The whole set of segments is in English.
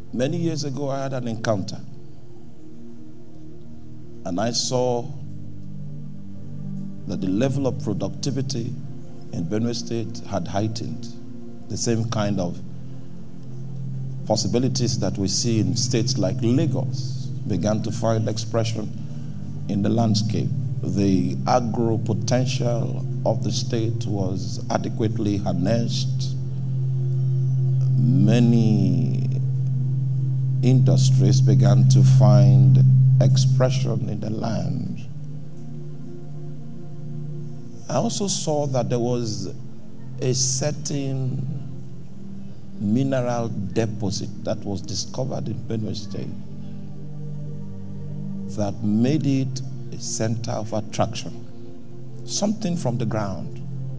Many years ago, I had an encounter. And I saw that the level of productivity in Benue State had heightened. The same kind of possibilities that we see in states like Lagos began to find expression in the landscape. The agro potential of the state was adequately harnessed. Many industries began to find expression in the land. I also saw that there was a certain mineral deposit that was discovered in Benue State that made it a center of attraction. Something from the ground.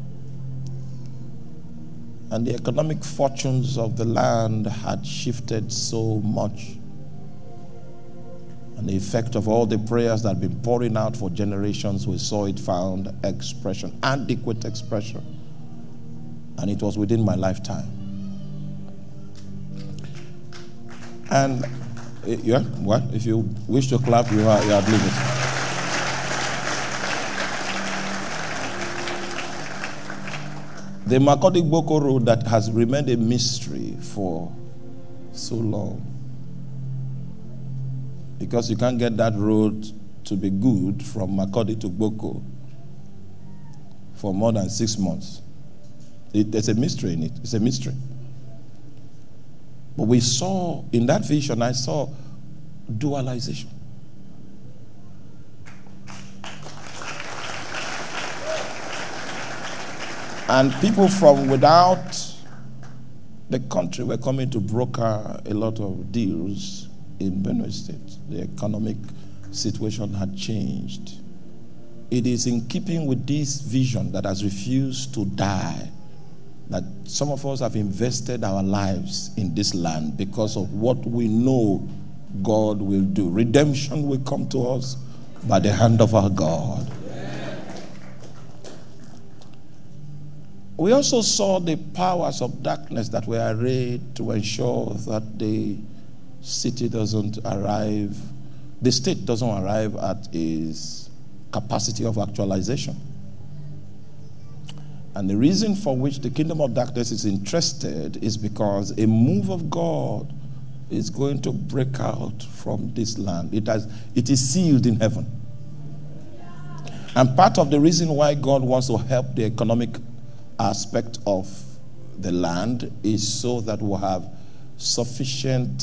And the economic fortunes of the land had shifted so much. And the effect of all the prayers that had been pouring out for generations, we saw it found expression, adequate expression. And it was within my lifetime. And, yeah, what? If you wish to clap, you are at liberty. The Makurdi-Gboko road that has remained a mystery for so long. Because you can't get that road to be good from Makurdi to Gboko for more than 6 months. There's a mystery in it. It's a mystery. But we saw, in that vision, I saw dualization. And people from without the country were coming to broker a lot of deals in Benue State. The economic situation had changed. It is in keeping with this vision that has refused to die that some of us have invested our lives in this land because of what we know God will do. Redemption will come to us by the hand of our God. We also saw the powers of darkness that were arrayed to ensure that the city doesn't arrive, the state doesn't arrive at its capacity of actualization. And the reason for which the kingdom of darkness is interested is because a move of God is going to break out from this land. It is sealed in heaven. And part of the reason why God wants to help the economic aspect of the land is so that we'll have sufficient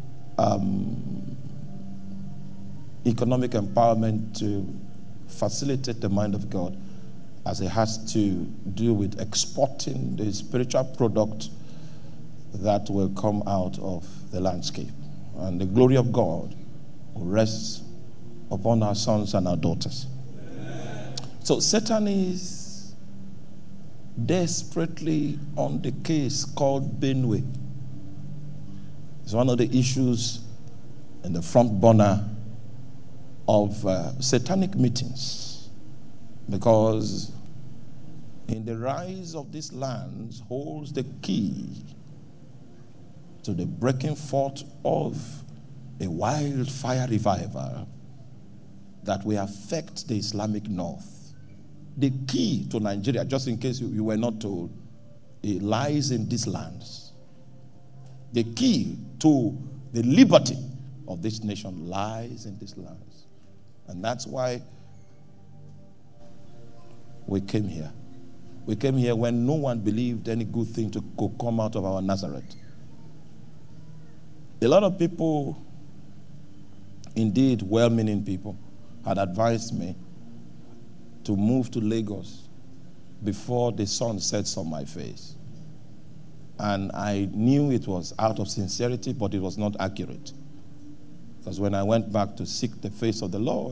economic empowerment to facilitate the mind of God as it has to do with exporting the spiritual product that will come out of the landscape. And the glory of God will rest upon our sons and our daughters. Amen. So Satan is desperately on the case called Benue. It's one of the issues in the front burner of satanic meetings, because in the rise of these lands holds the key to the breaking forth of a wildfire revival that will affect the Islamic North. The key to Nigeria, just in case you were not told, it lies in these lands. The key to the liberty of this nation lies in these lands. And that's why we came here. We came here when no one believed any good thing could come out of our Nazareth. A lot of people, indeed well-meaning people, had advised me to move to Lagos before the sun sets on my face. And I knew it was out of sincerity, but it was not accurate. Because when I went back to seek the face of the Lord,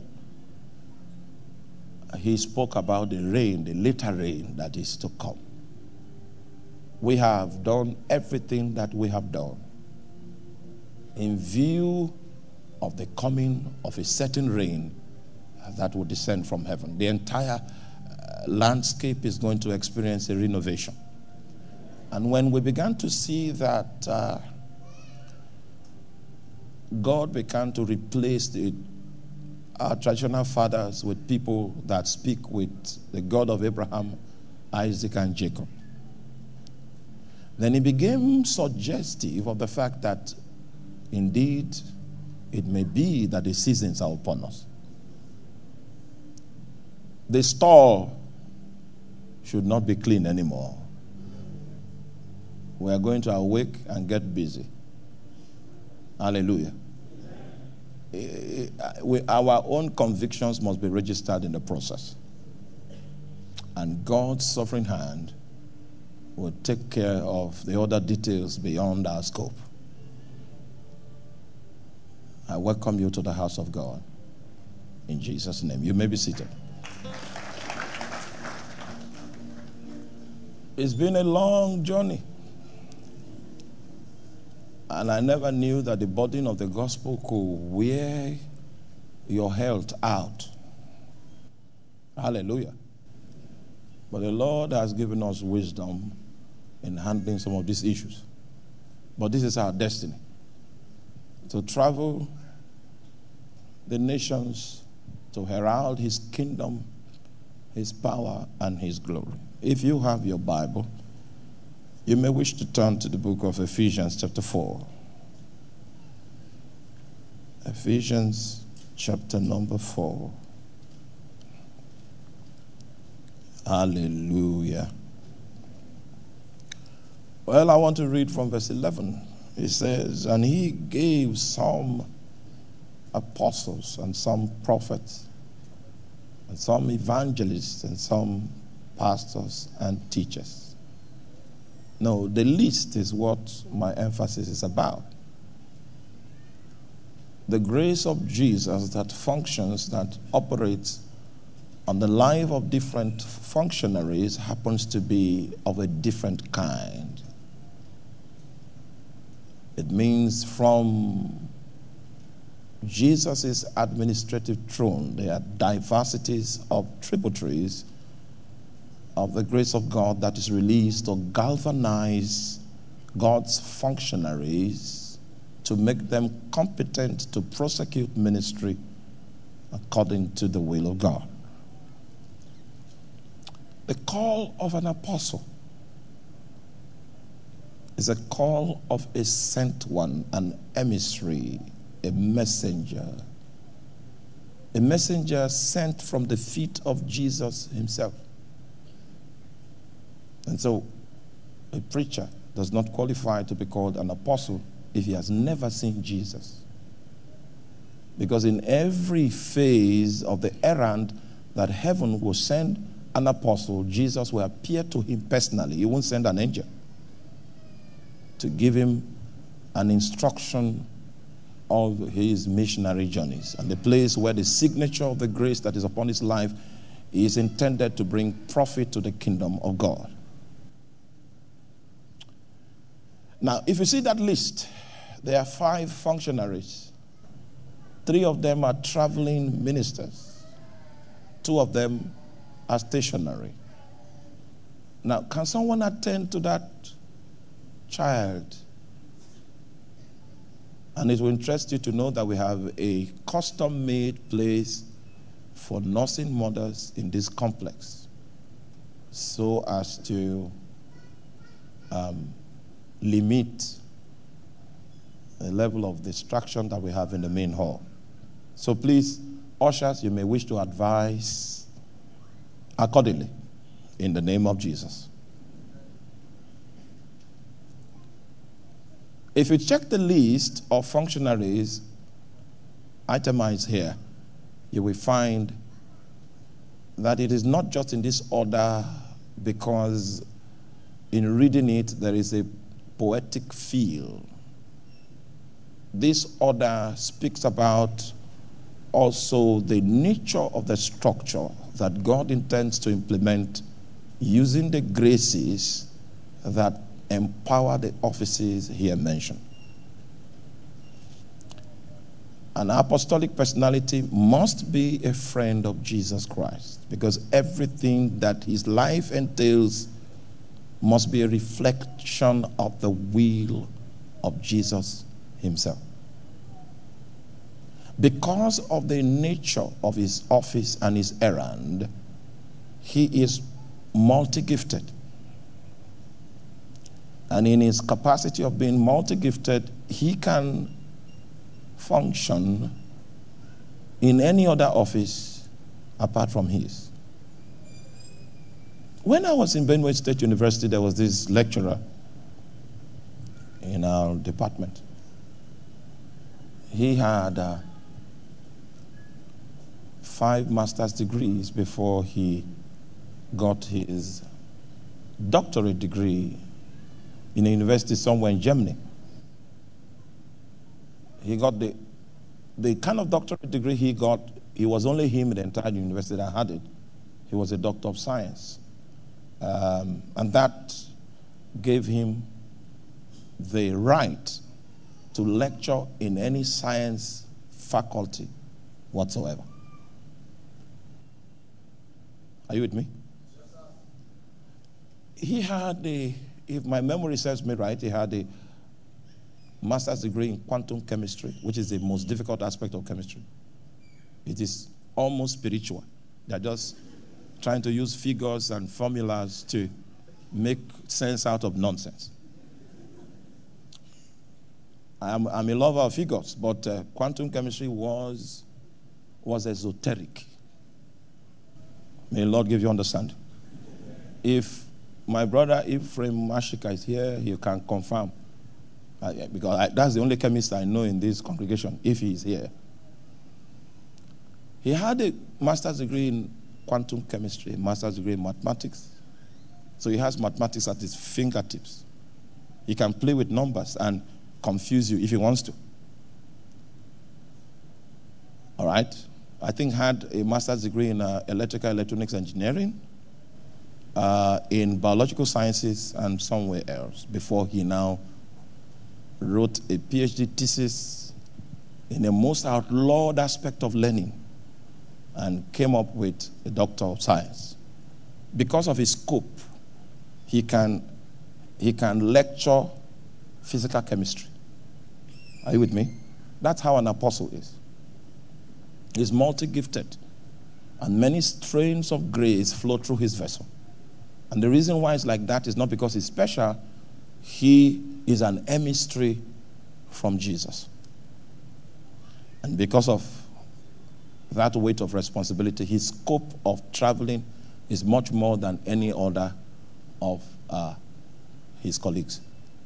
he spoke about the rain, the later rain that is to come. We have done everything that we have done in view of the coming of a certain rain that will descend from heaven. The entire landscape is going to experience a renovation. And when we began to see that God began to replace our traditional fathers with people that speak with the God of Abraham, Isaac, and Jacob. Then he became suggestive of the fact that indeed it may be that the seasons are upon us. The store should not be clean anymore. We are going to awake and get busy. Hallelujah. Our own convictions must be registered in the process. And God's sovereign hand will take care of the other details beyond our scope. I welcome you to the house of God. In Jesus' name. You may be seated. It's been a long journey. And I never knew that the burden of the gospel could wear your health out. Hallelujah. But the Lord has given us wisdom in handling some of these issues. But this is our destiny. To travel the nations, to herald his kingdom, his power, and his glory. If you have your Bible, you may wish to turn to the book of Ephesians chapter 4. Ephesians chapter number 4. Hallelujah. Well, I want to read from verse 11. It says, and he gave some apostles and some prophets and some evangelists and some pastors and teachers. No, the list is what my emphasis is about. The grace of Jesus that functions, that operates on the life of different functionaries happens to be of a different kind. It means from Jesus' administrative throne, there are diversities of tributaries of the grace of God that is released to galvanize God's functionaries to make them competent to prosecute ministry according to the will of God. The call of an apostle is a call of a sent one, an emissary, a messenger. A messenger sent from the feet of Jesus himself. And so, a preacher does not qualify to be called an apostle if he has never seen Jesus. Because in every phase of the errand that heaven will send an apostle, Jesus will appear to him personally. He won't send an angel to give him an instruction of his missionary journeys. And the place where the signature of the grace that is upon his life is intended to bring profit to the kingdom of God. Now, if you see that list, there are 5 functionaries. 3 of them are traveling ministers. 2 of them are stationary. Now, can someone attend to that child? And it will interest you to know that we have a custom-made place for nursing mothers in this complex, so as to limit the level of distraction that we have in the main hall. So please, ushers, you may wish to advise accordingly in the name of Jesus. If you check the list of functionaries itemized here, you will find that it is not just in this order because in reading it there is a poetic feel. This order speaks about also the nature of the structure that God intends to implement using the graces that empower the offices here mentioned. An apostolic personality must be a friend of Jesus Christ, because everything that his life entails must be a reflection of the will of Jesus himself. Because of the nature of his office and his errand, he is multi-gifted. And in his capacity of being multi-gifted, he can function in any other office apart from his. When I was in Benue State University, there was this lecturer in our department. He had 5 master's degrees before he got his doctorate degree in a university somewhere in Germany. He got the kind of doctorate degree he got. It was only him in the entire university that had it. He was a doctor of science. And that gave him the right to lecture in any science faculty whatsoever. Are you with me? He had if my memory serves me right, he had a master's degree in quantum chemistry, which is the most difficult aspect of chemistry. It is almost spiritual. They're just trying to use figures and formulas to make sense out of nonsense. I'm a lover of figures, but quantum chemistry was esoteric. May the Lord give you understanding. If my brother Ephraim Mashika is here, he can confirm. Because that's the only chemist I know in this congregation, if he is here. He had a master's degree in quantum chemistry, a master's degree in mathematics. So he has mathematics at his fingertips. He can play with numbers and confuse you if he wants to. All right? I think had a master's degree in electrical electronics engineering, in biological sciences and somewhere else before he now wrote a PhD thesis in the most outlawed aspect of learning and came up with a doctor of science. Because of his scope, he can lecture physical chemistry. Are you with me? That's how an apostle is. He's multi-gifted, and many strains of grace flow through his vessel. And the reason why it's like that is not because he's special. He is an emissary from Jesus. And because of that weight of responsibility, his scope of traveling is much more than any other of his colleagues.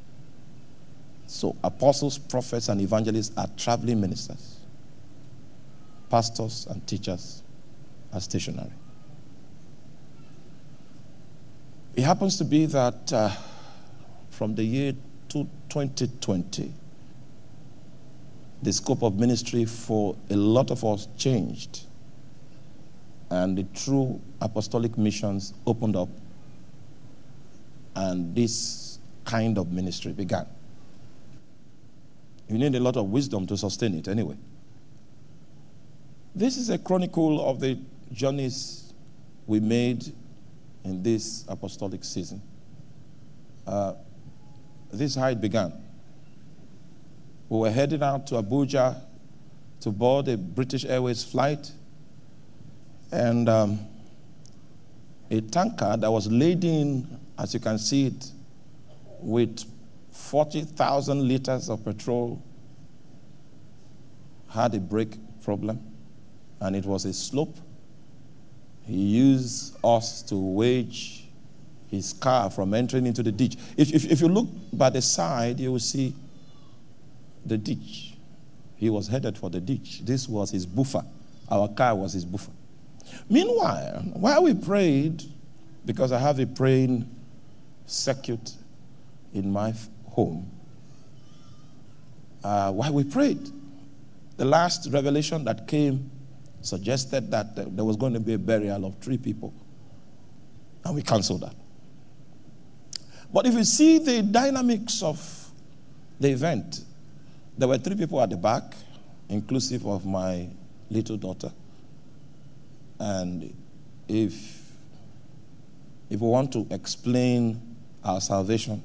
So apostles, prophets, and evangelists are traveling ministers. Pastors and teachers are stationary. It happens to be that from the year 2020, the scope of ministry for a lot of us changed, and the true apostolic missions opened up, and this kind of ministry began. You need a lot of wisdom to sustain it anyway. This is a chronicle of the journeys we made in this apostolic season. This is how it began. We were heading out to Abuja to board a British Airways flight, and a tanker that was laden, as you can see it, with 40,000 liters of petrol had a brake problem, and it was a slope. He used us to wedge his car from entering into the ditch. If you look by the side, you will see the ditch. He was headed for the ditch. This was his buffer. Our car was his buffer. Meanwhile, while we prayed, because I have a praying circuit in my home, while we prayed, the last revelation that came suggested that there was going to be a burial of 3 people. And we canceled that. But if you see the dynamics of the event, there were 3 people at the back, inclusive of my little daughter. And if we want to explain our salvation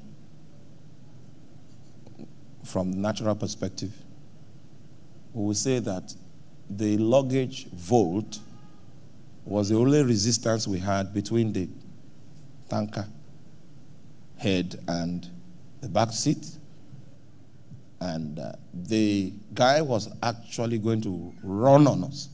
from the natural perspective, we will say that the luggage vault was the only resistance we had between the tanker head and the back seat. And the guy was actually going to run on us.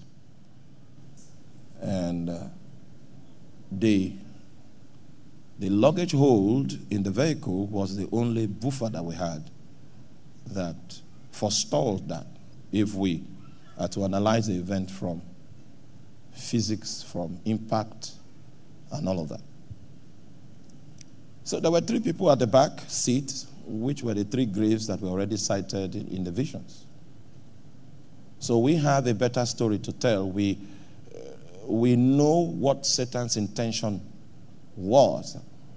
And the luggage hold in the vehicle was the only buffer that we had that forestalled that if we are to analyze the event from physics, from impact, and all of that. So there were 3 people at the back seat, which were the 3 graves that were already cited in the visions. So we have a better story to tell. We know what Satan's intention was.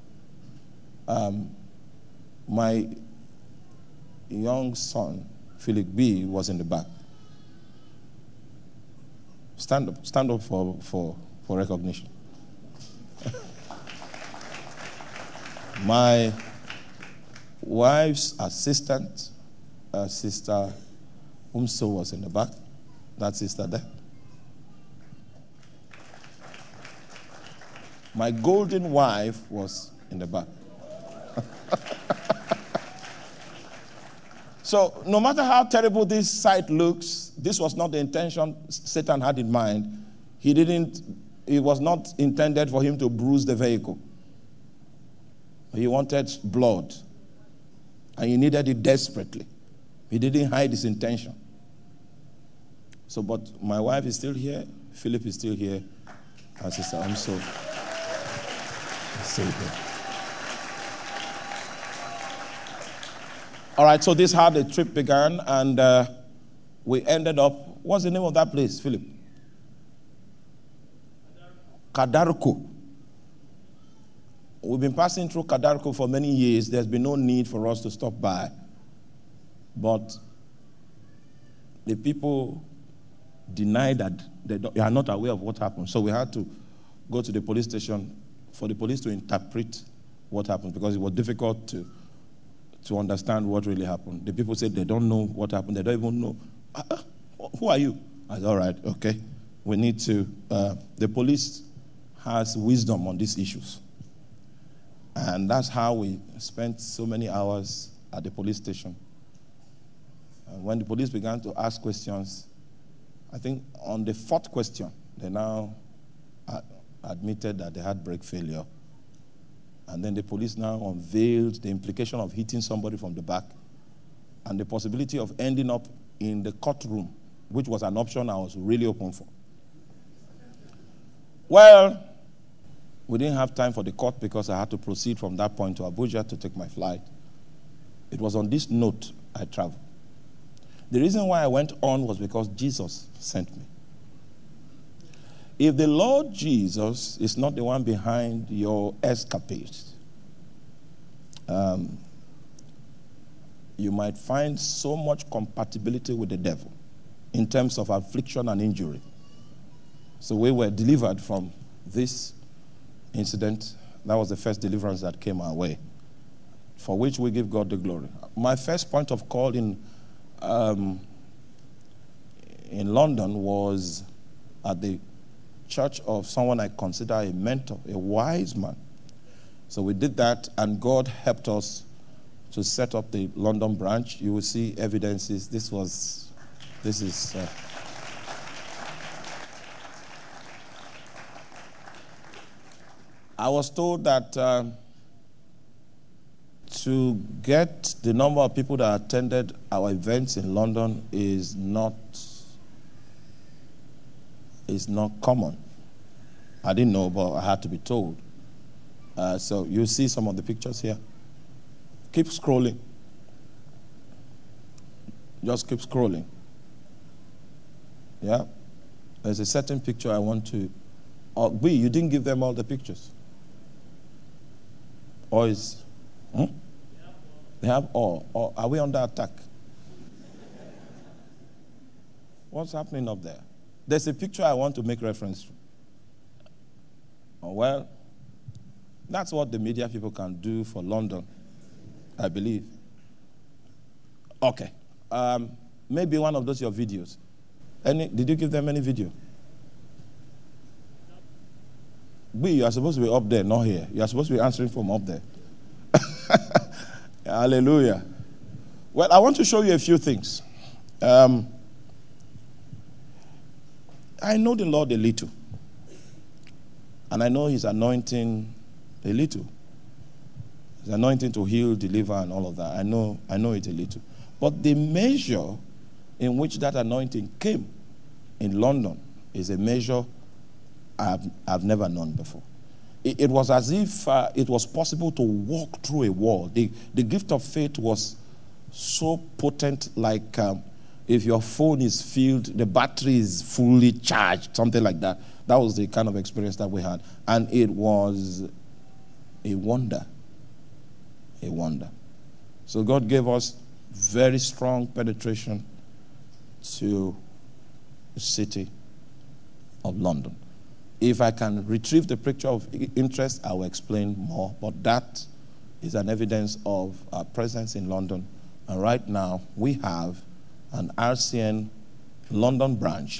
My young son, Philip B., was in the back. Stand up for recognition. My wife's assistant, Sister Umso, was in the back. That sister there. My golden wife was in the back. So no matter how terrible this sight looks, this was not the intention Satan had in mind. It was not intended for him to bruise the vehicle. He wanted blood. And he needed it desperately. He didn't hide his intention. So, but my wife is still here. Philip is still here. And Sister Umso is still here. All right, so this is how the trip began, and we ended up, what's the name of that place, Philip? Kadarko. We've been passing through Kadarko for many years. There's been no need for us to stop by. But the people denied that they are not aware of what happened. So we had to go to the police station for the police to interpret what happened, because it was difficult to understand what really happened. The people said they don't know what happened. They don't even know. Who are you? I said, all right, okay. We need to, the police has wisdom on these issues. And that's how we spent so many hours at the police station. And when the police began to ask questions, I think on the 4th question, they now admitted that they had brake failure. And then the police now unveiled the implication of hitting somebody from the back and the possibility of ending up in the courtroom, which was an option I was really open for. Well, we didn't have time for the court because I had to proceed from that point to Abuja to take my flight. It was on this note I traveled. The reason why I went on was because Jesus sent me. If the Lord Jesus is not the one behind your escapades, you might find so much compatibility with the devil in terms of affliction and injury. So we were delivered from this incident. That was the first deliverance that came our way, for which we give God the glory. My first point of call in London was at the church of someone I consider a mentor, a wise man. So we did that, and God helped us to set up the London branch. You will see evidences. This is I was told that to get the number of people that attended our events in London is not common. I didn't know, but I had to be told. So you see some of the pictures here. Keep scrolling. Just keep scrolling. Yeah? There's a certain picture I want to... Oh, B, you didn't give them all the pictures. Or is... They have all. Or are we under attack? What's happening up there? There's a picture I want to make reference to. Oh, well, that's what the media people can do for London, I believe. Okay. Maybe one of those your videos. Did you give them any video? You are supposed to be up there, not here. You are supposed to be answering from up there. Hallelujah. Well, I want to show you a few things. I know the Lord a little. And I know his anointing a little. His anointing to heal, deliver, and all of that. I know it a little. But the measure in which that anointing came in London is a measure I've never known before. It was as if it was possible to walk through a wall. The gift of faith was so potent, like if your phone is filled, the battery is fully charged, something like that. That was the kind of experience that we had. And it was a wonder. A wonder. So God gave us very strong penetration to the city of London. If I can retrieve the picture of interest, I will explain more. But that is an evidence of our presence in London. And right now, we have an RCN London branch.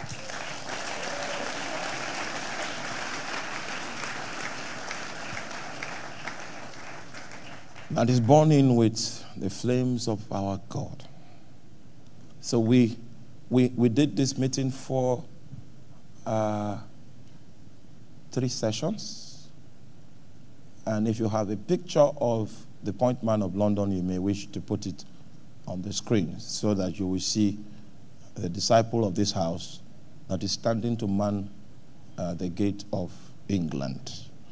That is burning with the flames of our God. So we did this meeting for 3 sessions. And if you have a picture of the Point Man of London, you may wish to put it on the screen so that you will see the disciple of this house that is standing to man the gate of England.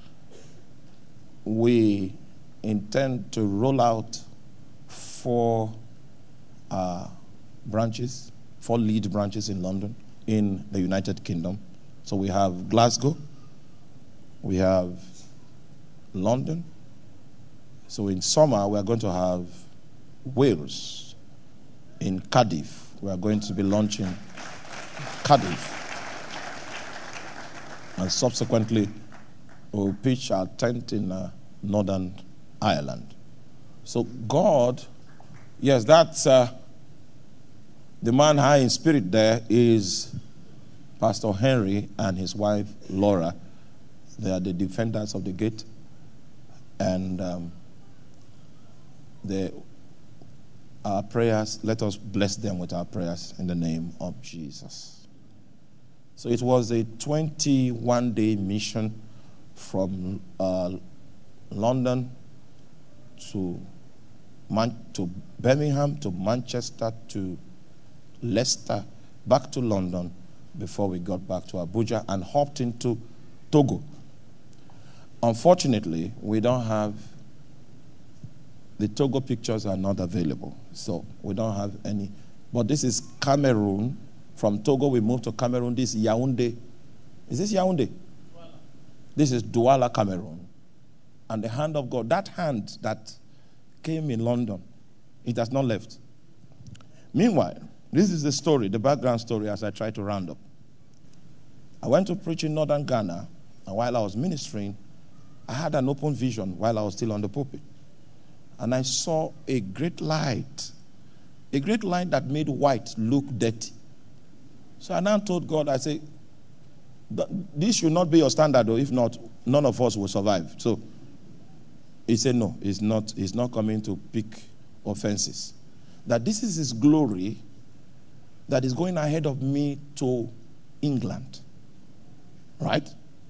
We intend to roll out 4 branches, 4 lead branches in London, in the United Kingdom. So we have Glasgow, we have London. So in summer, we are going to have Wales. In Cardiff, we are going to be launching Cardiff. And subsequently, we'll pitch our tent in Northern Ireland. So God, yes, that's the man high in spirit there is Pastor Henry and his wife Laura. They are the defenders of the gate. And our prayers, let us bless them with our prayers in the name of Jesus. So it was a 21-day mission from London to Birmingham, to Manchester, to Leicester, back to London before we got back to Abuja and hopped into Togo. Unfortunately, we don't have, the Togo pictures are not available, so we don't have any. But this is Cameroon. From Togo, we moved to Cameroon. This is Yaoundé. Is this Yaoundé? Douala. This is Douala, Cameroon. And the hand of God, that hand that came in London, it has not left. Meanwhile, this is the story, the background story as I try to round up. I went to preach in northern Ghana, and while I was ministering, I had an open vision while I was still on the pulpit. And I saw a great light that made white look dirty. So I now told God, I said, this should not be your standard, or if not, none of us will survive. So he said, no, he's not coming to pick offenses. That this is his glory that is going ahead of me to England. Right?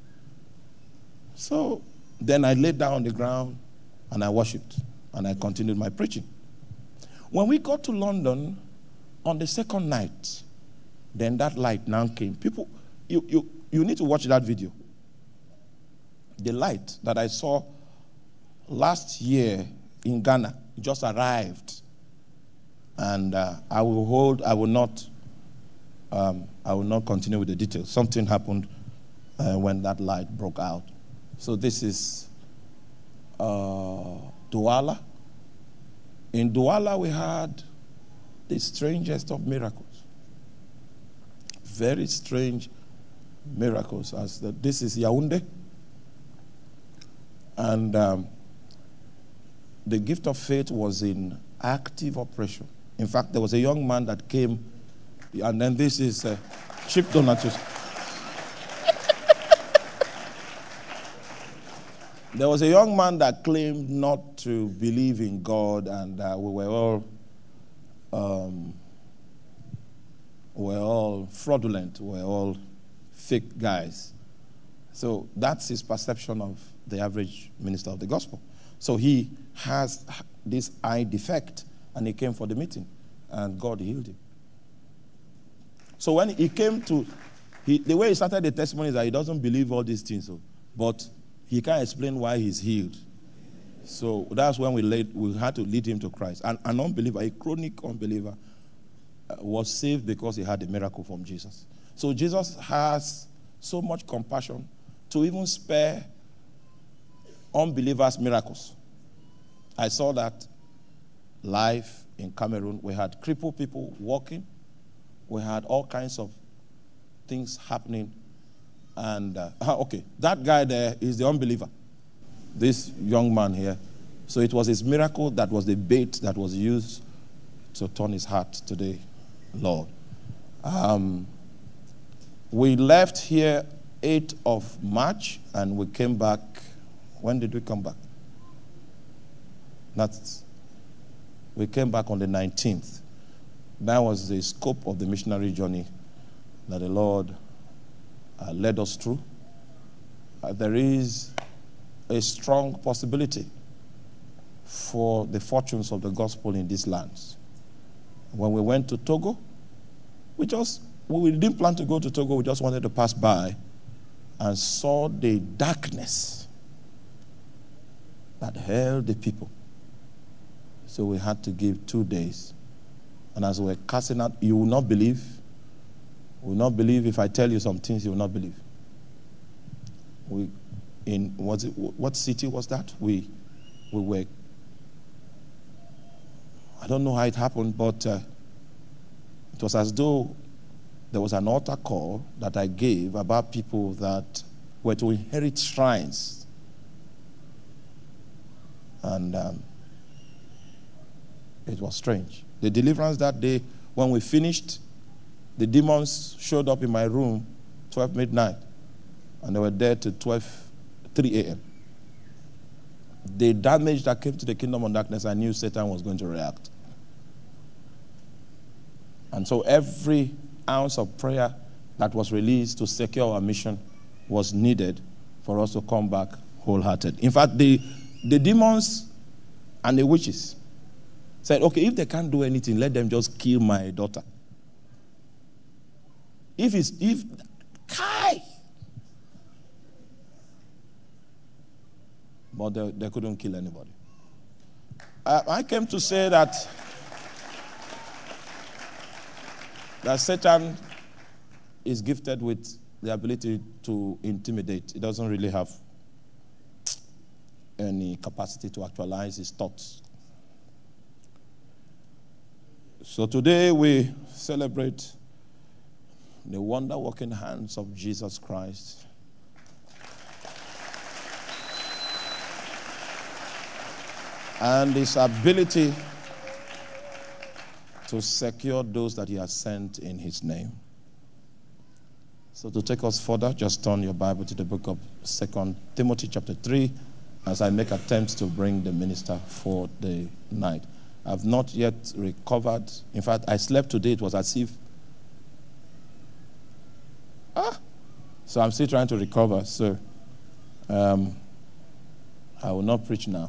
So then I laid down on the ground and I worshiped and I continued my preaching. When we got to London on the second night, then that light now came. People, you need to watch that video. The light that I saw last year in Ghana just arrived. And I will not continue with the details. Something happened when that light broke out. So this is Douala. In Douala, we had the strangest of miracles. Very strange miracles. This is Yaoundé. And the gift of faith was in active operation. In fact, there was a young man that came And then this is cheap donatus. There was a young man that claimed not to believe in God, and we were all fraudulent. We were all fake guys. So that's his perception of the average minister of the gospel. So he has this eye defect, and he came for the meeting, and God healed him. So when he came to, the way he started the testimony is that he doesn't believe all these things, but he can't explain why he's healed. So that's when we had to lead him to Christ. And an unbeliever, a chronic unbeliever, was saved because he had a miracle from Jesus. So Jesus has so much compassion to even spare unbelievers' miracles. I saw that live in Cameroon. We had crippled people walking. We had all kinds of things happening. And, okay, that guy there is the unbeliever. This young man here. So it was his miracle that was the bait that was used to turn his heart to the Lord. We left here 8th of March, and we came back. When did we come back? We came back on the 19th. That was the scope of the missionary journey that the Lord led us through. There is a strong possibility for the fortunes of the gospel in these lands. When we went to Togo, we didn't plan to go to Togo. We just wanted to pass by and saw the darkness that held the people. So we had to give 2 days. And as we were casting out, you will not believe. You will not believe if I tell you some things you will not believe. What city was that? We were, I don't know how it happened, but it was as though there was an altar call that I gave about people that were to inherit shrines. And it was strange. The deliverance that day, when we finished, the demons showed up in my room 12 midnight, and they were there till 3 a.m. The damage that came to the kingdom of darkness, I knew Satan was going to react. And so every ounce of prayer that was released to secure our mission was needed for us to come back wholehearted. In fact, the demons and the witches said, okay, if they can't do anything, let them just kill my daughter. But they couldn't kill anybody. I came to say that Satan is gifted with the ability to intimidate. He doesn't really have any capacity to actualize his thoughts. So today we celebrate the wonder-working hands of Jesus Christ. And his ability to secure those that he has sent in his name. So to take us further, just turn your Bible to the book of 2 Timothy chapter 3 as I make attempts to bring the minister for the night. I've not yet recovered. In fact, I slept today. It was as if... So I'm still trying to recover. So I will not preach now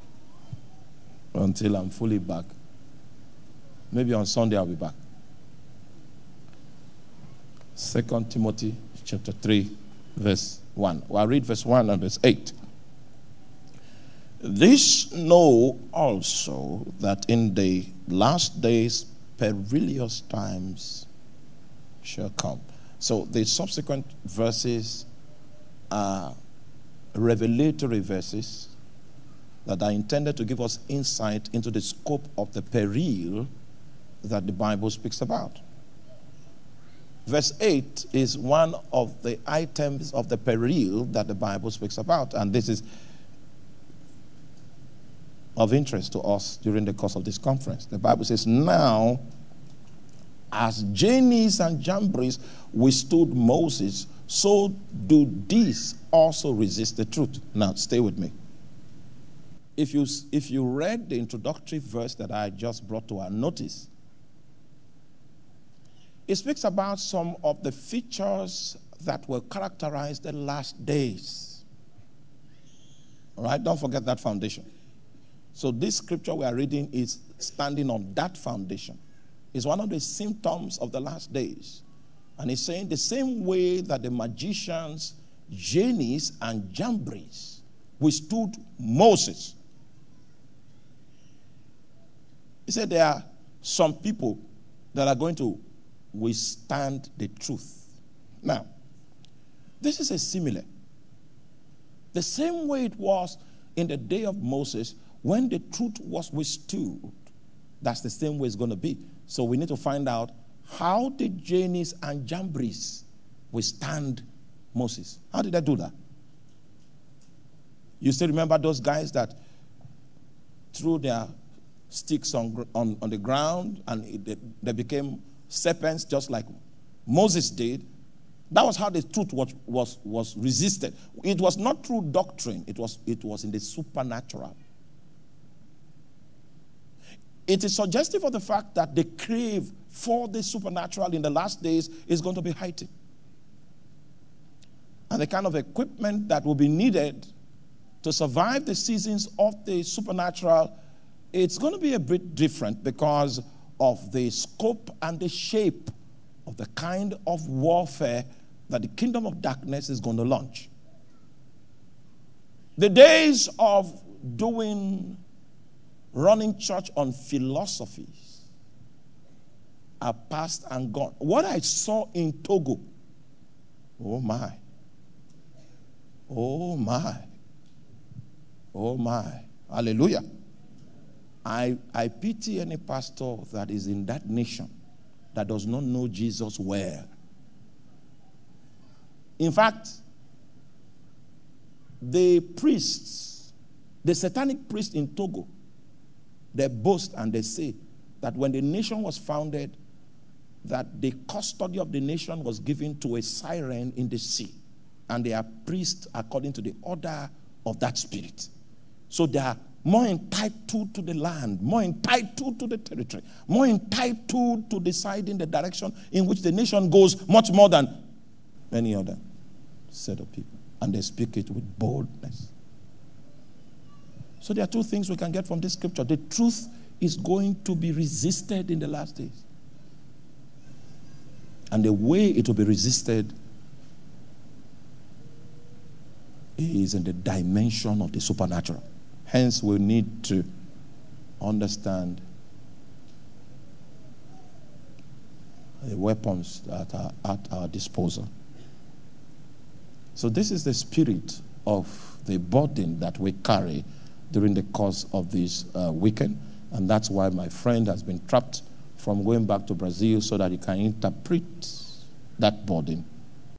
until I'm fully back. Maybe on Sunday I'll be back. 2 Timothy chapter 3, verse 1. Well, I'll read verse 1 and verse 8. This know also that in the last days perilous times shall come. So the subsequent verses are revelatory verses that are intended to give us insight into the scope of the peril that the Bible speaks about. Verse 8 is one of the items of the peril that the Bible speaks about, and this is of interest to us during the course of this conference. The Bible says, now As Jannes and Jambres withstood Moses, so do these also resist the truth. Now, stay with me. If you read the introductory verse that I just brought to our notice, it speaks about some of the features that will characterize the last days. All right, don't forget that foundation. So this scripture we are reading is standing on that foundation. It's one of the symptoms of the last days. And he's saying the same way that the magicians, Jannes and Jambres, withstood Moses. He said there are some people that are going to withstand the truth. Now, this is a simile. The same way it was in the day of Moses, when the truth was withstood, that's the same way it's going to be. So we need to find out, how did Jannes and Jambres withstand Moses? How did they do that? You still remember those guys that threw their sticks on the ground and they became serpents just like Moses did? That was how the truth was resisted. It was not through doctrine. It was in the supernatural. It is suggestive of the fact that the crave for the supernatural in the last days is going to be heightened. And the kind of equipment that will be needed to survive the seasons of the supernatural, it's going to be a bit different because of the scope and the shape of the kind of warfare that the kingdom of darkness is going to launch. The days of running church on philosophies are past and gone. What I saw in Togo, oh my, hallelujah. I pity any pastor that is in that nation that does not know Jesus well. In fact, the priests, the satanic priests in Togo, they boast and they say that when the nation was founded, that the custody of the nation was given to a siren in the sea. And they are priests according to the order of that spirit. So they are more entitled to the land, more entitled to the territory, more entitled to deciding the direction in which the nation goes, much more than any other set of people. And they speak it with boldness. So there are two things we can get from this scripture. The truth is going to be resisted in the last days. And the way it will be resisted is in the dimension of the supernatural. Hence, we need to understand the weapons that are at our disposal. So this is the spirit of the burden that we carry during the course of this weekend. And that's why my friend has been trapped from going back to Brazil so that he can interpret that burden